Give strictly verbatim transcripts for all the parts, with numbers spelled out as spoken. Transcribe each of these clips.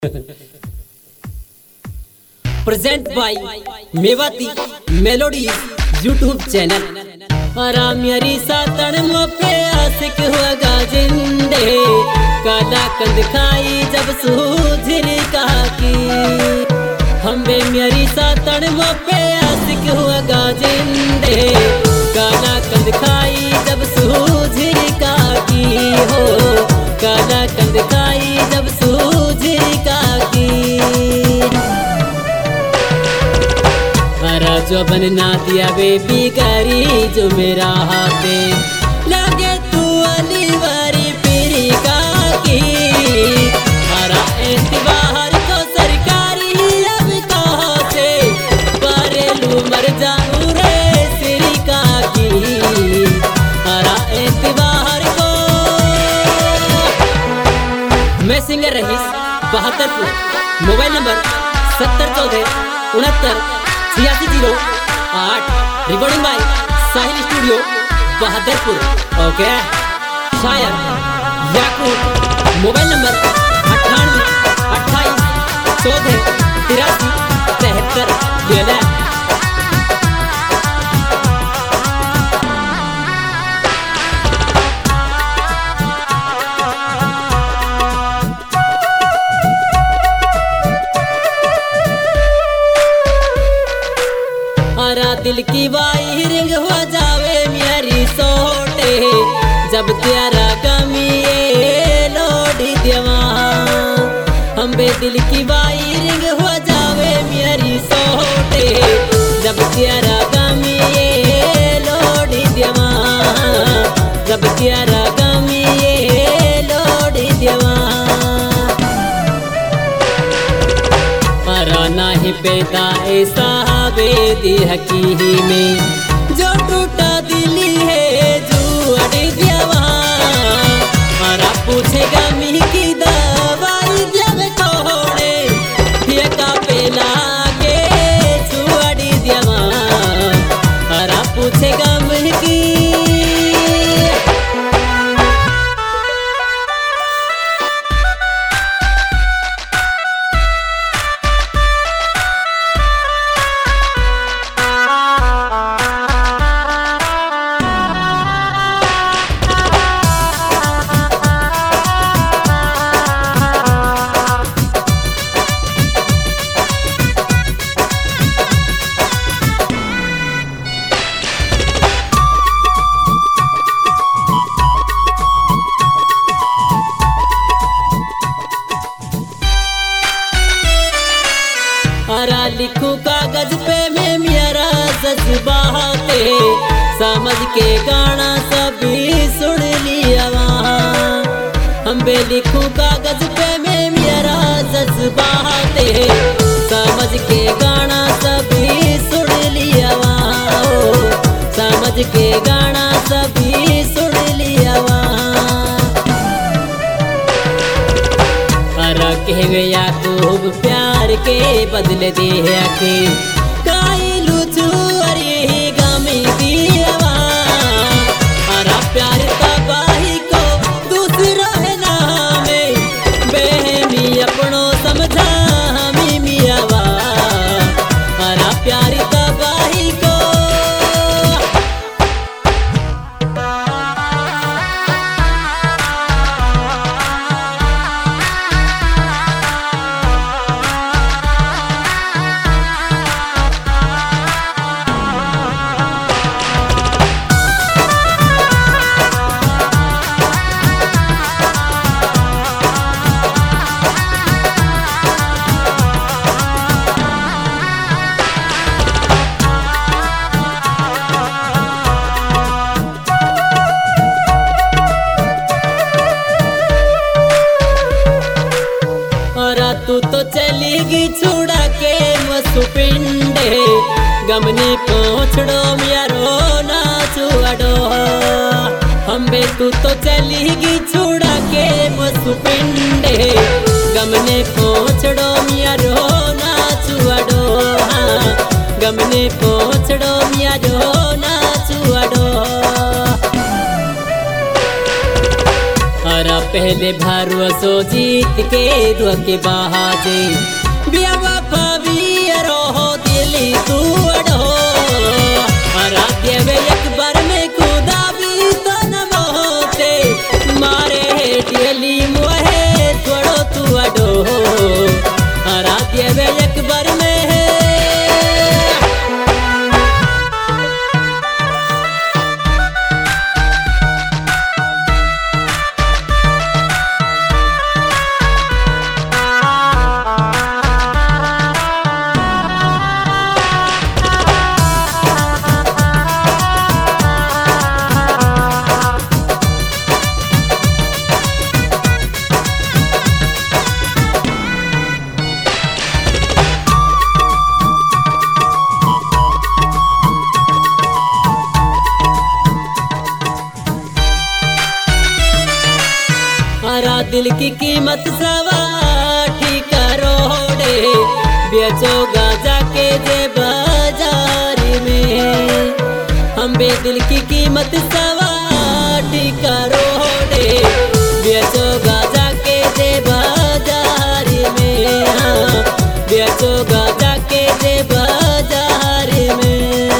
Present by Mewati melody YouTube channel. हरा मेरी सातन मोपे आशिक हुआ जिंदे काला कंद खाई जब सूझर की हमें मेरी सातन मोपे आशिक हुआ जिंदे काला कंद खाई जब सूझर की हो काला कंद खाई जब सूझर की जो बनना दिया बेबी करी जो मेरा हाथे लगे तू अली वारी पीरी का की हरा एतबार को सरकारी अब कहाँ से बरेलू मर जाऊं रे सिरी का की हरा एतबार को। मैं सिंगर रहीस बहत्तरपुर, मोबाइल नंबर सत्तर चौदह उनहत्तर छियासी जीरो आठ, recording by Sahil studio Bahadurpur. Okay शायर याकूब, मोबाइल नंबर अट्ठानवे अट्ठाईस चौदह तिरासी तिहत्तर ग्यारह। दिल की वायरिंग हो जावे मेरी सोटे जब तेरा कमी लोडी देवा हम बे दिल की वायरिंग हो जावे मेरी सोटे जब तेरा कमी लोडी देवा जब तेरा कमी लोडी देवा नहीं पैदा ऐसा बेदी हकीही में जो टूटा दिली है जो अड़े दियावा हरा पूछेगा मी की दवाई जब कोड़े ये का पेला के जो अड़ी दियावा हरा पूछेगा मी की हरा लिखूं कागज पे मैं मेरा जज्बाते समझ के गाना सभी सुन लिया वहाँ हम बे लिखूं कागज पे मैं मेरा जज्बाते समझ के गाना सभी सुन लिया वहाँ समझ के गाना सभी सुन लिया वहाँ कह गया खूब प्यार के बदले दे के काइलू चुअरी ही गामी दियावा हरा प्यार तबाही को दूसरा है नाम बेहमी अपनों समझा हमी मियावा हरा प्यार तबाही को। तू तो चलेगी छुड़ा के मसु पिंडे गमने पहुँचड़ो म्यारो ना छुड़ो हम बे तू तो चलेगी छुड़ा के मसु पिंडे गमने पहुँचड़ो म्यारो ना छुड़ो गमने पहुँचड़ो म्यारो ना छुड़ो हरा पहले भारुआ सो जीत के दुआ के बहाजे बियावा पवियरो हो दिली तू अड़ो हरा देवे एक बार में खुदा भी तो न मोते मारे दिली मुहे छोड़ो तू अड़ो हरा देवे एक बार में हरा दिल की कीमत सवा ठीक करोड़े बेचोगा जाके जे बाजार में हम बे दिल की कीमत सवा ठीक करोड़े बेचोगा जाके जे बाजार में हाँ बेचोगा जाके जे बाजार में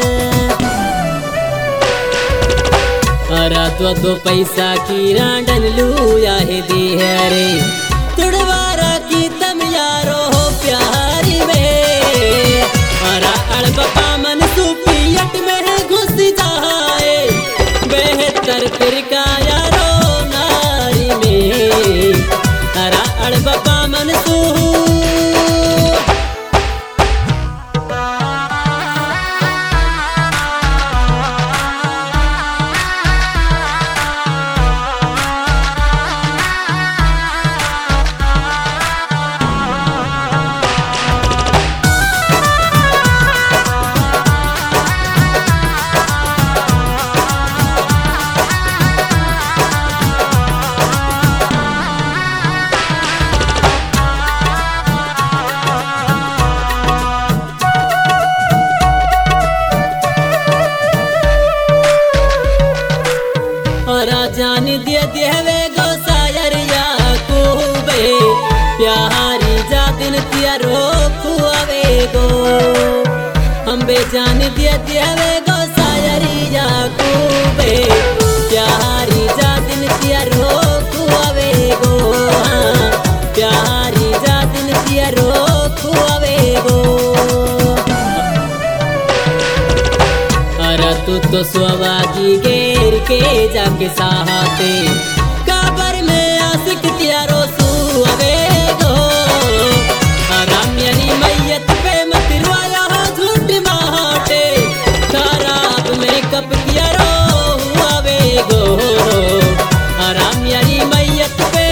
हरा तो दो पैसा की रांडन लूया है दे रे तुड़वारा की तम यारो हो प्यारी में हरा अड़बा मन सुपियट में घुस जाए बेहतर फिर का यारो नारी में हरा अड़बा मन सु जान दिया देवे गो सायर याकूबे प्यारी जा दिन तिया रोकुआवे गो हम बे जान दिया देवे गो सायर याकूबे प्यारी जा दिन तिया रोकुआवे गो हाँ प्यारी जा दिन तिया रोकुआवे गो हरा तू तो स्वागी घेर के जाके साहते काबर में आशिक त्यारो सुआवे गो हरा मेरी मैयत पे मत रोया झूठ माटे खराब में कब त्यारो हुआवे गो हरा मेरी मैयत पे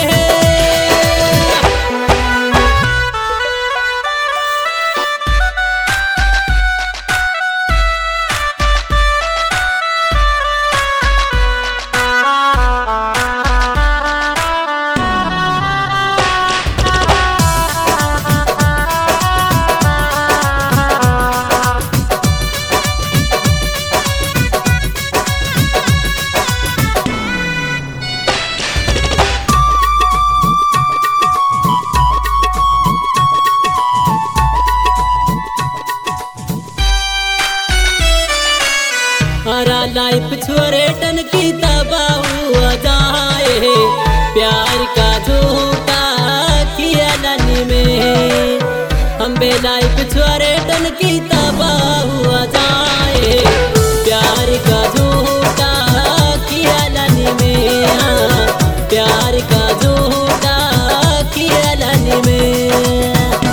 हरा लाइफ छोरे टन की तबाह हुआ जाए प्यार का झूठा किया लानी में हम बे लाइफ छोरे टन की तबाह हुआ जाए प्यार का झूठा किया लानी में हाँ प्यार का झूठा किया लानी में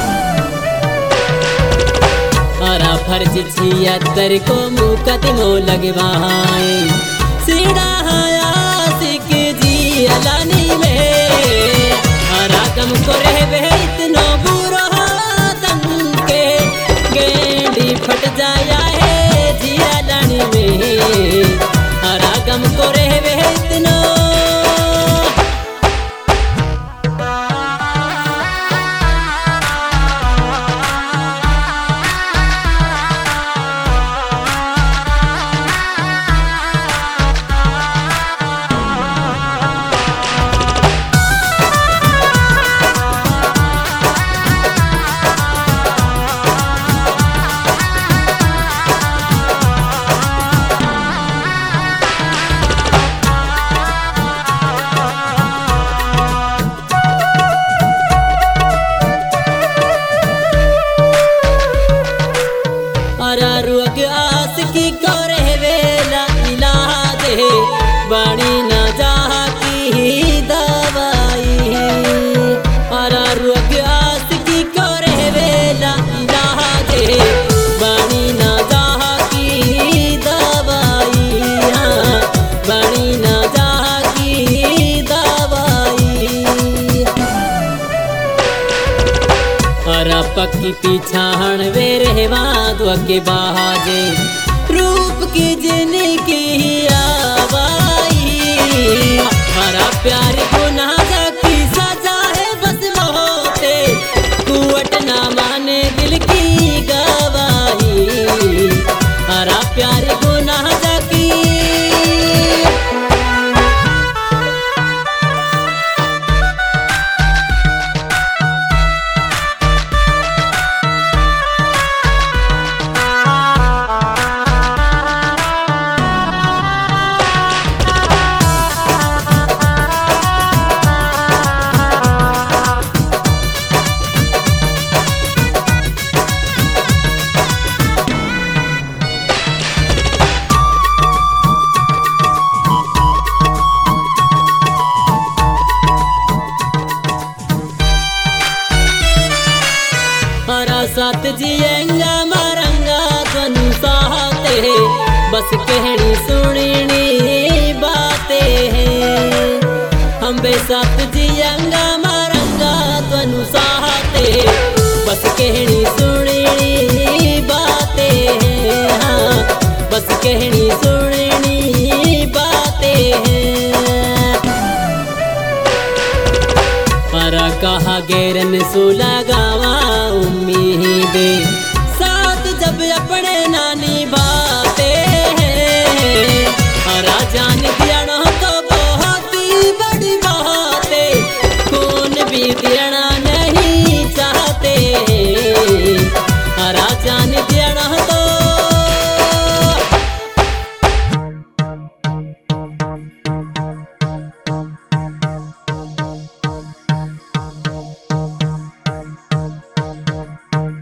हरा फर्ज छिहत्तर को मुकदमो लगवाए सीधा आशिक जी अलानी में हरा गम को रहवे इतना बुरा दम के गेंडी फट जाया है जी अलानी में हरा गम को रहवे इतना और पक्की पीछाण वे रहवा दो के बाजे रूप की जिनकी आवाई हरा प्यार गुनाह की सजा है बस मोते कुवट ना माने दिल की गवाही हरा प्यार गुनाह की साथ जियंगा मरंगा तनु साहते बस कहनी सुननी बातें हैं हम बे साथ जियंगा मरंगा तनु साहते बस कहनी सुननी बातें हैं हाँ बस कहनी सुननी बातें हैं पर कहा गैरन सुलगावा उम्मीदे साथ जब अपने नानी बा